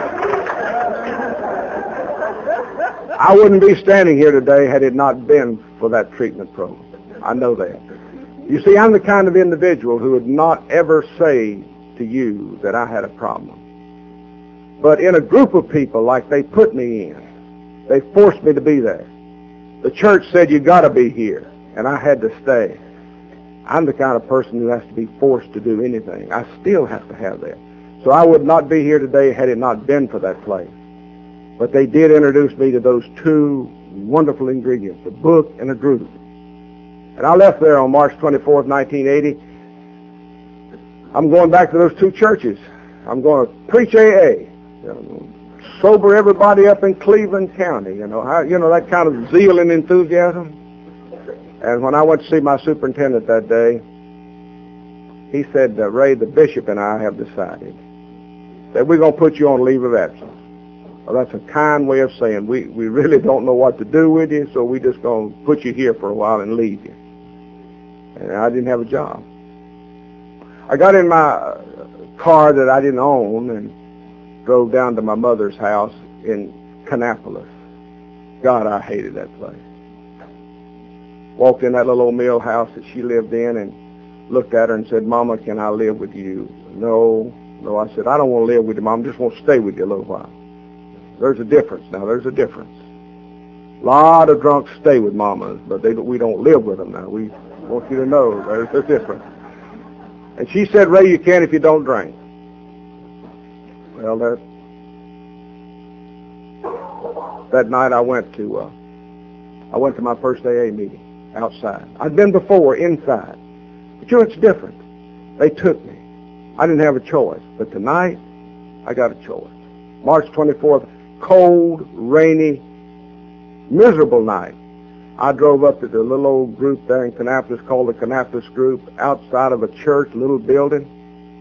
I wouldn't be standing here today had it not been for that treatment program. I know that. You see, I'm the kind of individual who would not ever say to you that I had a problem. But in a group of people like they put me in, they forced me to be there. The church said, you got to be here, and I had to stay. I'm the kind of person who has to be forced to do anything. I still have to have that. So I would not be here today had it not been for that place. But they did introduce me to those two wonderful ingredients, a book and a group. And I left there on March twenty-fourth, nineteen eighty. I'm going back to those two churches. I'm going to preach A A, you know, sober everybody up in Cleveland County, you know, how, you know, that kind of zeal and enthusiasm. And when I went to see my superintendent that day, he said, uh, Ray, the bishop and I have decided that we're going to put you on leave of absence. Well, that's a kind way of saying we, we really don't know what to do with you, so we're just going to put you here for a while and leave you. And I didn't have a job. I got in my car that I didn't own and drove down to my mother's house in Kannapolis. God, I hated that place. Walked in that little old mill house that she lived in and looked at her and said, Mama, can I live with you? No, no. I said, I don't want to live with you, Mom. I just want to stay with you a little while. There's a difference. Now, there's a difference. A lot of drunks stay with mamas, but they, we don't live with them now. We want you to know there's a difference. And she said, Ray, you can if you don't drink. Well, that that night I went to uh, I went to my first A A meeting outside. I'd been before inside, but you know it's different. They took me. I didn't have a choice, but tonight I got a choice. March twenty-fourth, cold, rainy, miserable night. I drove up to the little old group there in Kannapolis called the Kannapolis Group outside of a church, little building.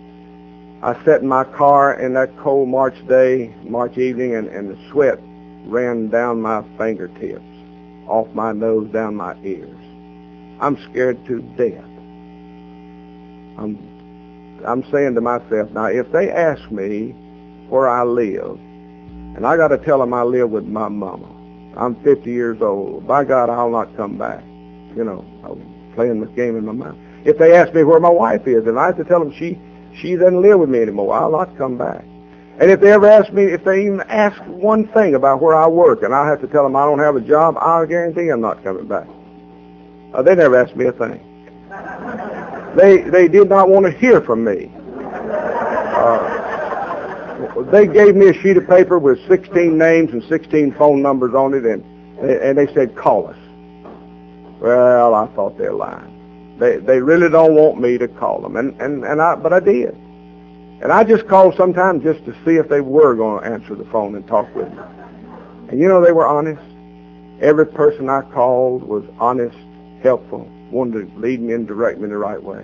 I sat in my car in that cold March day, March evening, and, and the sweat ran down my fingertips, off my nose, down my ears. I'm scared to death. I'm, I'm saying to myself, now if they ask me where I live, and I got to tell them I live with my mama, I'm fifty years old. By God, I'll not come back. You know, I was playing this game in my mind. If they ask me where my wife is, and I have to tell them she she doesn't live with me anymore, I'll not come back. And if they ever ask me, if they even ask one thing about where I work, and I have to tell them I don't have a job, I'll guarantee I'm not coming back. Uh, they never asked me a thing. They they did not want to hear from me. Uh, They gave me a sheet of paper with sixteen names and sixteen phone numbers on it, and and they said, call us. Well, I thought they were lying. They they really don't want me to call them, and and and I but I did, and I just called sometimes just to see if they were going to answer the phone and talk with me. And you know, they were honest. Every person I called was honest, helpful, wanted to lead me and direct me in the right way.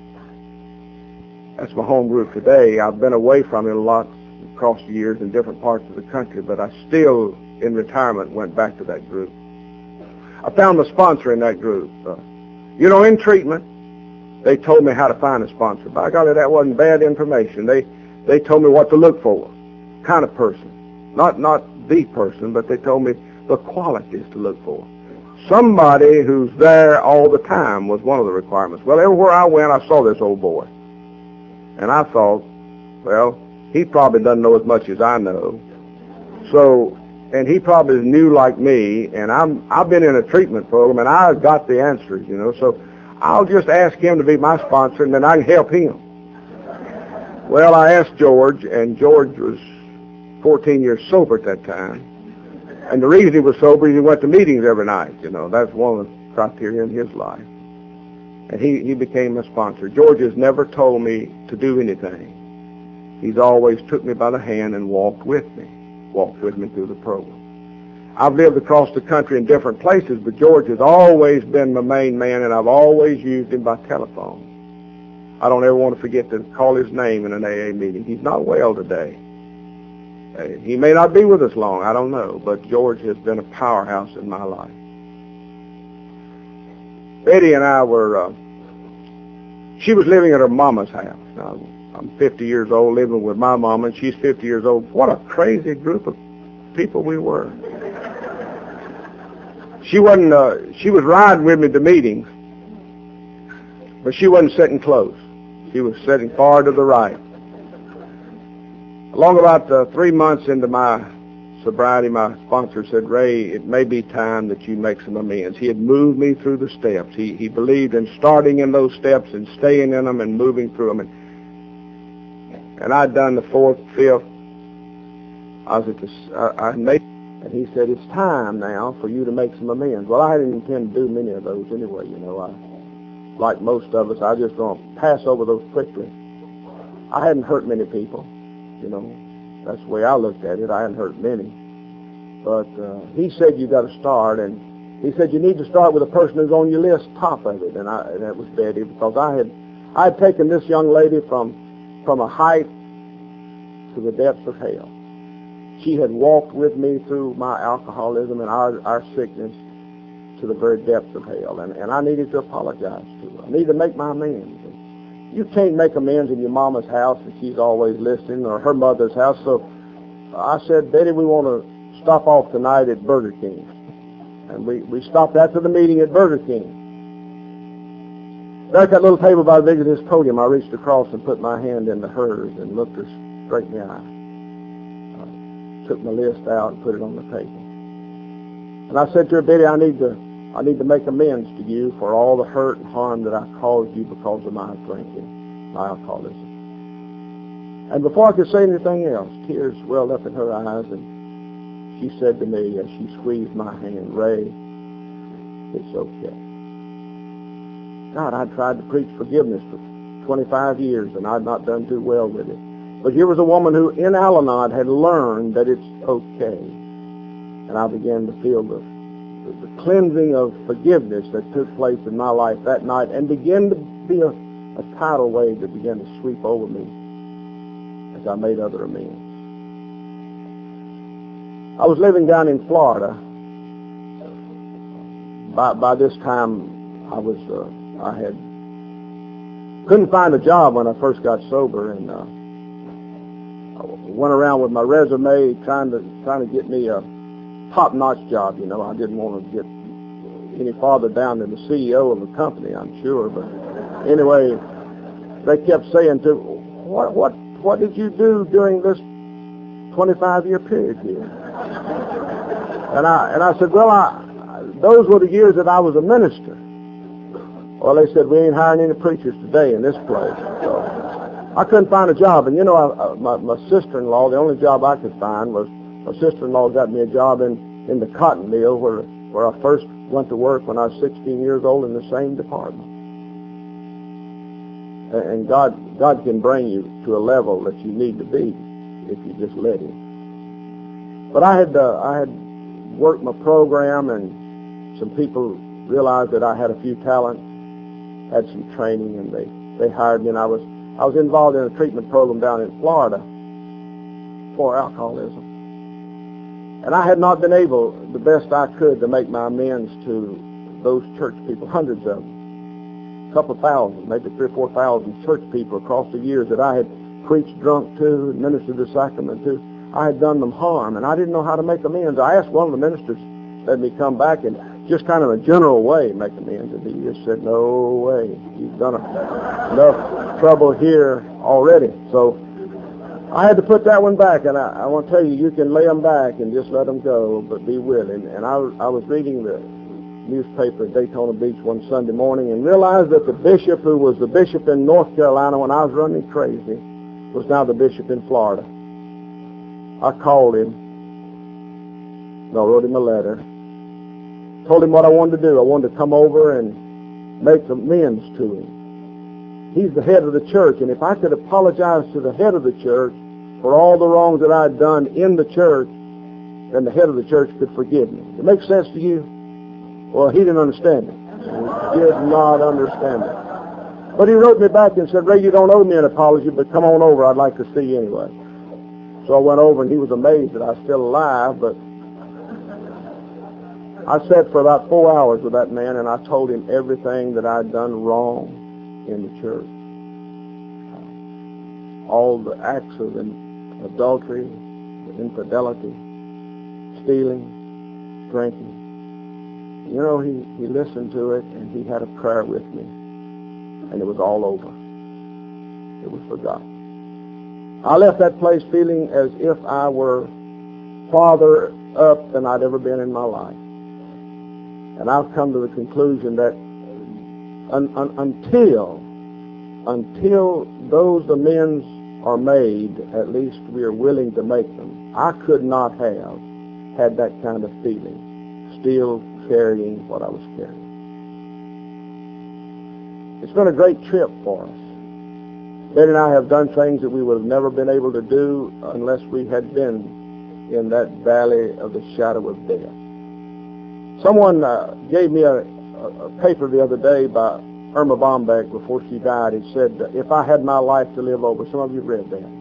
That's my home group today. I've been away from it a lot across the years in different parts of the country, but I still, in retirement, went back to that group. I found a sponsor in that group. Uh, you know, in treatment, they told me how to find a sponsor. By golly, that wasn't bad information. They they told me what to look for, kind of person. Not not the person, but they told me the qualities to look for. Somebody who's there all the time was one of the requirements. Well, everywhere I went, I saw this old boy. And I thought, well, he probably doesn't know as much as I know. So, and he probably knew like me, and I'm, I've been in a treatment program, and I've got the answers, you know, so I'll just ask him to be my sponsor, and then I can help him. Well, I asked George, and George was fourteen years sober at that time. And the reason he was sober is he went to meetings every night, you know. That's one of the criteria in his life. And he, he became a sponsor. George has never told me to do anything. He's always took me by the hand and walked with me, walked with me through the program. I've lived across the country in different places, but George has always been my main man, and I've always used him by telephone. I don't ever want to forget to call his name in an A A meeting. He's not well today. Uh, he may not be with us long, I don't know, but George has been a powerhouse in my life. Betty and I were, uh, she was living at her mama's house. Now, I'm fifty years old living with my mama, and she's fifty years old. What a crazy group of people we were. She wasn't, uh, she was riding with me to meetings, but she wasn't sitting close. She was sitting far to the right. Along about uh, three months into my sobriety, my sponsor said, "Ray, it may be time that you make some amends." He had moved me through the steps. He he believed in starting in those steps and staying in them and moving through them. And, and I'd done the fourth, fifth. I was at the, I, I made, and he said, "It's time now for you to make some amends." Well, I didn't intend to do many of those anyway, you know. I, like most of us, I just going to pass over those quickly. I hadn't hurt many people, you know. That's the way I looked at it. I hadn't hurt many. But uh, he said, "You got to start." And he said, "You need to start with a person who's on your list, top of it." And, I, and that was Betty, because I had I had taken this young lady from from a height to the depths of hell. She had walked with me through my alcoholism and our, our sickness to the very depths of hell. And, and I needed to apologize to her. I needed to make my amends. You can't make amends in your mama's house if she's always listening, or her mother's house. So I said, "Betty, we want to stop off tonight at Burger King." And we, we stopped after the meeting at Burger King. There at that little table by the edge of this podium, I reached across and put my hand into hers and looked her straight in the eye. I took my list out and put it on the table. And I said to her, "Betty, I need to I need to make amends to you for all the hurt and harm that I caused you because of my drinking, my alcoholism." And before I could say anything else, tears welled up in her eyes, and she said to me as she squeezed my hand, "Ray, it's okay." God, I'd tried to preach forgiveness for twenty-five years, and I'd not done too well with it. But here was a woman who in Al-Anon had learned that it's okay. And I began to feel the the cleansing of forgiveness that took place in my life that night, and began to be a, a tidal wave that began to sweep over me as I made other amends. I was living down in Florida. By by this time, I was uh, I had couldn't find a job when I first got sober, and uh, I went around with my resume trying to trying to get me a top-notch job. You know, I didn't want to get any farther down than the C E O of the company, I'm sure. But anyway, they kept saying to, what what what did you do during this twenty-five year period here? And I and I said, well, I those were the years that I was a minister. Well, they said, we ain't hiring any preachers today in this place. So I couldn't find a job. And you know, I, I, my, my sister-in-law, the only job I could find was, my sister-in-law got me a job in, in the cotton mill where, where I first went to work when I was sixteen years old in the same department. And, and God, God can bring you to a level that you need to be if you just let Him. But I had, uh, I had worked my program, and some people realized that I had a few talents, had some training, and they, they hired me. And I was, I was involved in a treatment program down in Florida for alcoholism. And I had not been able, the best I could, to make my amends to those church people, hundreds of them, a couple thousand, maybe three or four thousand church people across the years that I had preached drunk to, administered the sacrament to. I had done them harm, and I didn't know how to make amends. I asked one of the ministers, let me come back and just kind of a general way make amends. And he just said, no way. You've done enough trouble here already. So I had to put that one back, and I, I want to tell you, you can lay them back and just let them go, but be willing. And I, I was reading the newspaper at Daytona Beach one Sunday morning and realized that the bishop who was the bishop in North Carolina when I was running crazy was now the bishop in Florida. I called him, and I wrote him a letter, told him what I wanted to do. I wanted to come over and make amends to him. He's the head of the church, and if I could apologize to the head of the church for all the wrongs that I'd done in the church, then the head of the church could forgive me. Does it make sense to you? Well, he didn't understand it. He did not understand it. But he wrote me back and said, Ray, you don't owe me an apology, but come on over. I'd like to see you anyway. So I went over, and he was amazed that I was still alive, but I sat for about four hours with that man, and I told him everything that I'd done wrong in the church. All the acts of adultery, infidelity, stealing, drinking. You know, he, he listened to it, and he had a prayer with me, and it was all over. It was forgotten. I left that place feeling as if I were farther up than I'd ever been in my life. And I've come to the conclusion that un, un, until, until those amends are made, at least we are willing to make them, I could not have had that kind of feeling, still carrying what I was carrying. It's been a great trip for us. Ben and I have done things that we would have never been able to do unless we had been in that valley of the shadow of death. Someone uh, gave me a, a, a paper the other day by Irma Bombeck before she died. It said, if I had my life to live over, some of you read that.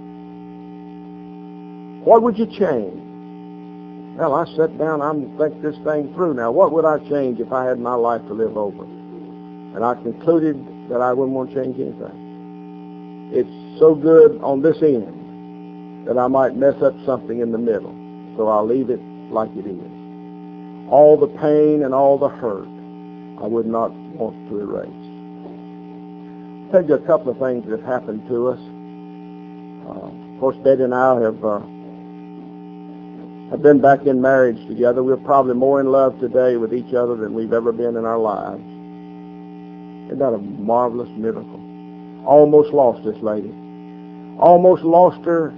What would you change? Well, I sat down, I'm thinking this thing through now. What would I change if I had my life to live over? And I concluded that I wouldn't want to change anything. It's so good on this end that I might mess up something in the middle. So I'll leave it like it is. All the pain and all the hurt I would not want to erase. I'll tell you a couple of things that have happened to us. Uh, of course, Betty and I have uh, have been back in marriage together. We're probably more in love today with each other than we've ever been in our lives. Isn't that a marvelous miracle? Almost lost this lady. Almost lost her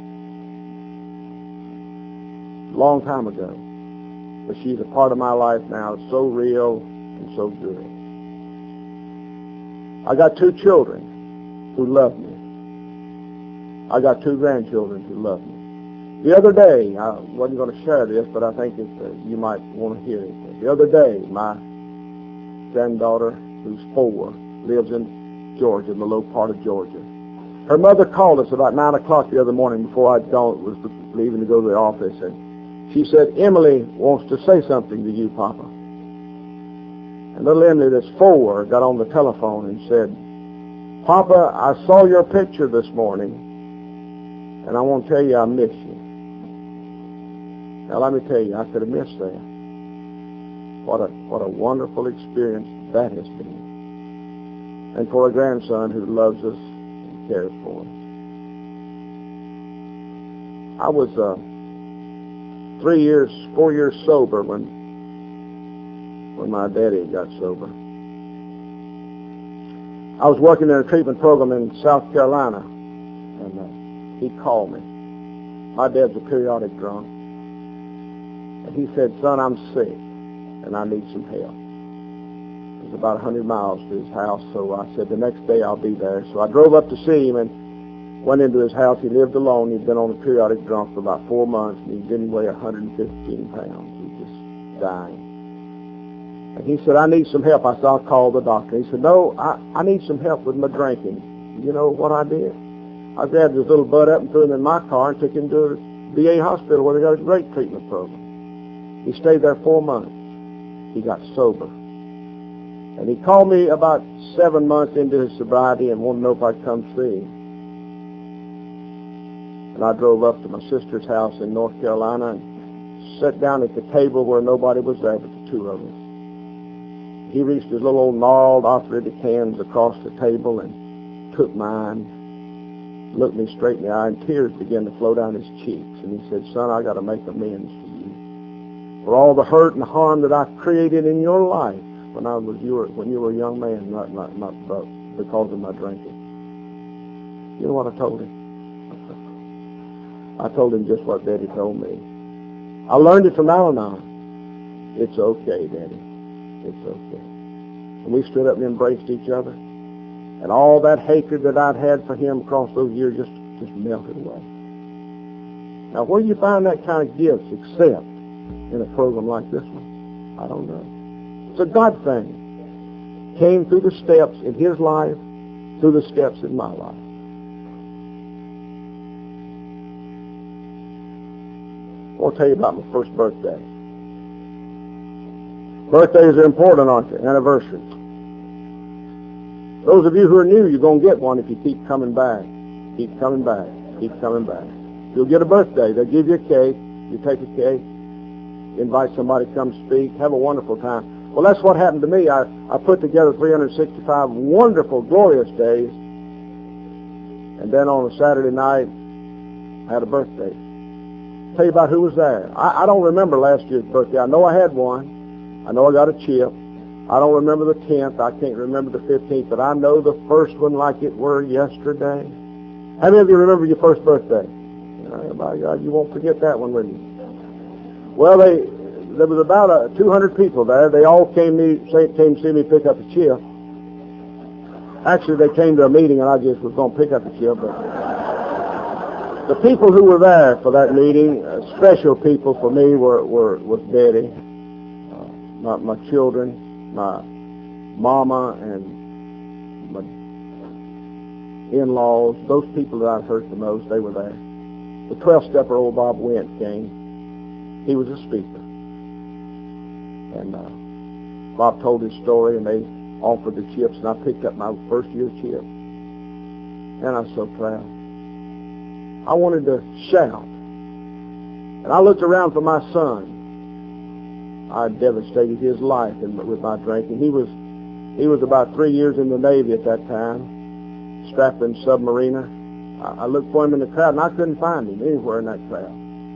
a long time ago. But she's a part of my life now. It's so real and so good. I got two children who love me. I got two grandchildren who love me. The other day, I wasn't going to share this, but I think it, uh, you might want to hear it. The other day, my granddaughter, who's four, lives in Georgia, in the low part of Georgia. Her mother called us about nine o'clock the other morning before I was leaving to go to the office, and she said, Emily wants to say something to you, Papa. And little Emily, that's four, got on the telephone and said, Papa, I saw your picture this morning, and I want to tell you I miss you. Now, let me tell you, I could have missed that. What a, what a wonderful experience that has been. And for a grandson who loves us and cares for us. I was uh, three years, four years sober when when my daddy got sober. I was working in a treatment program in South Carolina, and uh, he called me. My dad's a periodic drunk. And he said, son, I'm sick, and I need some help. It was about one hundred miles to his house, so I said, the next day I'll be there. So I drove up to see him and went into his house. He lived alone. He'd been on a periodic drunk for about four months, and he didn't weigh one hundred fifteen pounds. He was just dying. And he said, I need some help. I said, I'll call the doctor. He said, no, I, I need some help with my drinking. You know what I did? I grabbed his little butt up and threw him in my car and took him to the V A hospital where they got a great treatment program. He stayed there four months. He got sober. And he called me about seven months into his sobriety and wanted to know if I'd come see him. And I drove up to my sister's house in North Carolina and sat down at the table where nobody was there but the two of us. He reached his little old gnarled arthritic hands across the table and took mine, looked me straight in the eye, and tears began to flow down his cheeks. And he said, son, I got to make amends to you for all the hurt and harm that I created in your life when I was you were, when you were a young man, not not not because of my drinking. You know what I told him? I told him just what Daddy told me. I learned it from Al-Anon. It's okay, Daddy. It's okay. And we stood up and embraced each other. And all that hatred that I'd had for him across those years just, just melted away. Now, where do you find that kind of gifts except in a program like this one? I don't know. It's a God thing. Came through the steps in his life, through the steps in my life. want to tell you about my first birthday. Birthdays are important, aren't they? Anniversaries. Those of you who are new, you're going to get one if you keep coming back. Keep coming back. Keep coming back. You'll get a birthday. They'll give you a cake. You take a cake. Invite somebody to come speak. Have a wonderful time. Well, that's what happened to me. I, I put together three hundred sixty-five wonderful, glorious days. And then on a Saturday night, I had a birthday. Tell you about who was there. I, I don't remember last year's birthday. I know I had one. I know I got a chip. I don't remember the tenth. I can't remember the fifteenth. But I know the first one like it were yesterday. How many of you remember your first birthday? Oh, my God, you won't forget that one, will you? Well, they, there was about uh, two hundred people there. They all came, me, came to see me pick up a chip. Actually, they came to a meeting, and I just was going to pick up a chip. But the people who were there for that meeting, uh, special people for me, were, were was Betty, uh, my, my children, my mama, and my in-laws. Those people that I hurt the most, they were there. The twelve-stepper old Bob Went came. He was a speaker. And uh, Bob told his story, and they offered the chips, and I picked up my first year chip. And I was so proud. I wanted to shout. And I looked around for my son. I devastated his life in, with my drinking. He was he was about three years in the Navy at that time, strapping submariner. I, I looked for him in the crowd, and I couldn't find him anywhere in that crowd.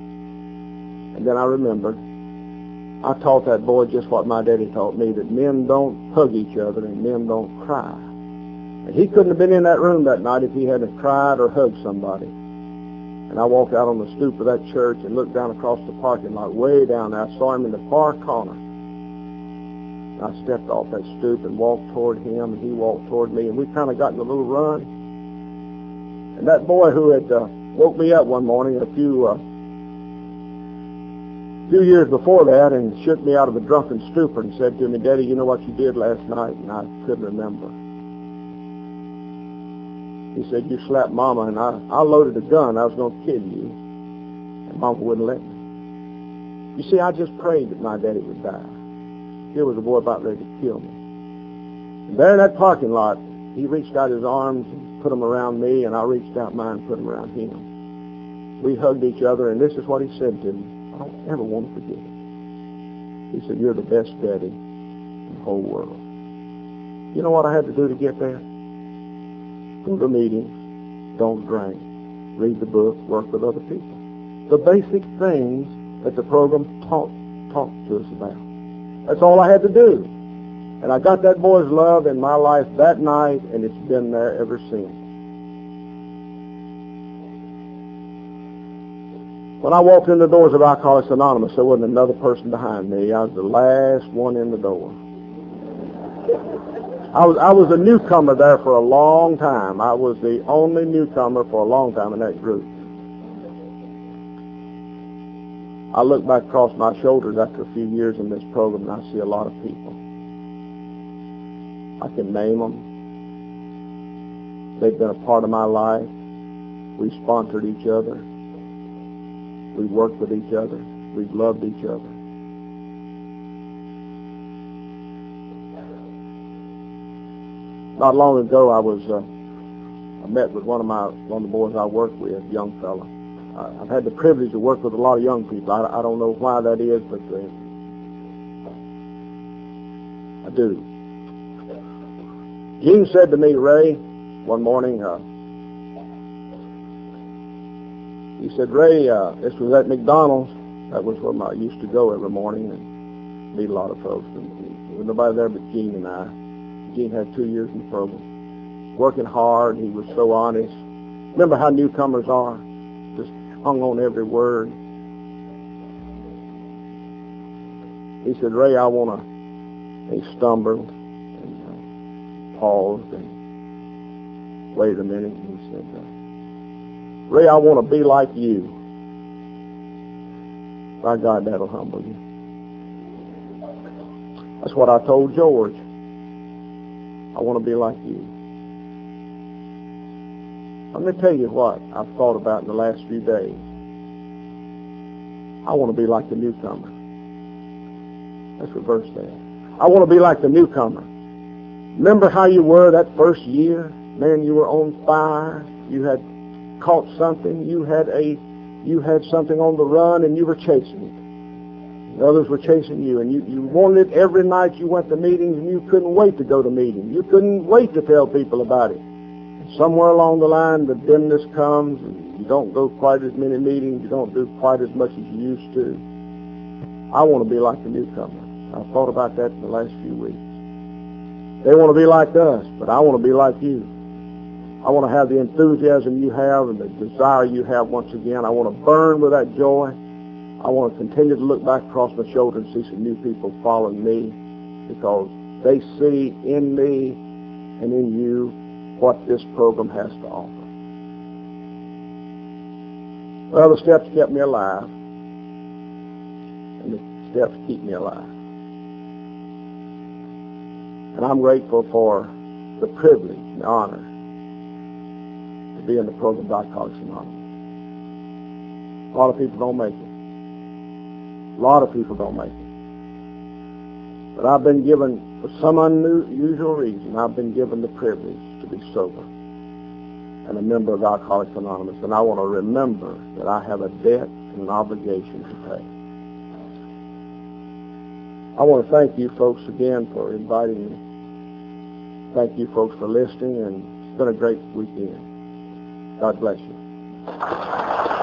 And then I remembered, I taught that boy just what my daddy taught me, that men don't hug each other and men don't cry. And he couldn't have been in that room that night if he hadn't cried or hugged somebody. And I walked out on the stoop of that church and looked down across the parking lot, way down there. I saw him in the far corner. And I stepped off that stoop and walked toward him, and he walked toward me, and we kind of got in a little run. And that boy who had uh, woke me up one morning a few uh, few years before that and shook me out of a drunken stupor and said to me, "Daddy, you know what you did last night?" And I couldn't remember. He said, "You slapped Mama, and I, I loaded a gun. I was going to kill you, and Mama wouldn't let me." You see, I just prayed that my daddy would die. Here was a boy about ready to kill me. And there in that parking lot, he reached out his arms and put them around me, and I reached out mine and put them around him. We hugged each other, and this is what he said to me. I don't ever want to forget it. He said, "You're the best daddy in the whole world." You know what I had to do to get there? Go to meetings, don't drink, read the book, work with other people. The basic things that the program taught, taught to us about. That's all I had to do. And I got that boy's love in my life that night, and it's been there ever since. When I walked in the doors of Alcoholics Anonymous, there wasn't another person behind me. I was the last one in the door. I was I was a newcomer there for a long time. I was the only newcomer for a long time in that group. I look back across my shoulders after a few years in this program, and I see a lot of people. I can name them. They've been a part of my life. We sponsored each other. We've worked with each other. We've loved each other. Not long ago, I was uh, I met with one of my one of the boys I work with, a young fella. I, I've had the privilege to work with a lot of young people. I, I don't know why that is, but uh, I do. Gene said to me, "Ray," one morning, uh, he said, "Ray, uh, this was at McDonald's. That was where I used to go every morning and meet a lot of folks. And there was nobody there but Gene and I. Gene had two years in the program. Working hard. He was so honest. Remember how newcomers are? Just hung on every word. He said, "Ray, I want to..." He stumbled and uh, paused and waited a minute. And he said, uh, "Ray, I want to be like you." By God, that'll humble you. That's what I told George. I want to be like you. Let me tell you what I've thought about in the last few days. I want to be like the newcomer. Let's reverse that. I want to be like the newcomer. Remember how you were that first year? Man, you were on fire. You had caught something. You had a, you had something on the run, and you were chasing it. And others were chasing you, and you, you wanted it every night you went to meetings, and you couldn't wait to go to meetings. You couldn't wait to tell people about it. And somewhere along the line, the dimness comes, and you don't go quite as many meetings. You don't do quite as much as you used to. I want to be like the newcomer. I've thought about that in the last few weeks. They want to be like us, but I want to be like you. I want to have the enthusiasm you have and the desire you have once again. I want to burn with that joy. I want to continue to look back across my shoulder and see some new people following me because they see in me and in you what this program has to offer. Well, the steps kept me alive, and the steps keep me alive. And I'm grateful for the privilege and the honor to be in the program of Alcoholics Anonymous. A lot of people don't make it. A lot of people don't make it. But I've been given, for some unusual reason, I've been given the privilege to be sober and a member of Alcoholics Anonymous. And I want to remember that I have a debt and an obligation to pay. I want to thank you folks again for inviting me. Thank you folks for listening, and it's been a great weekend. God bless you.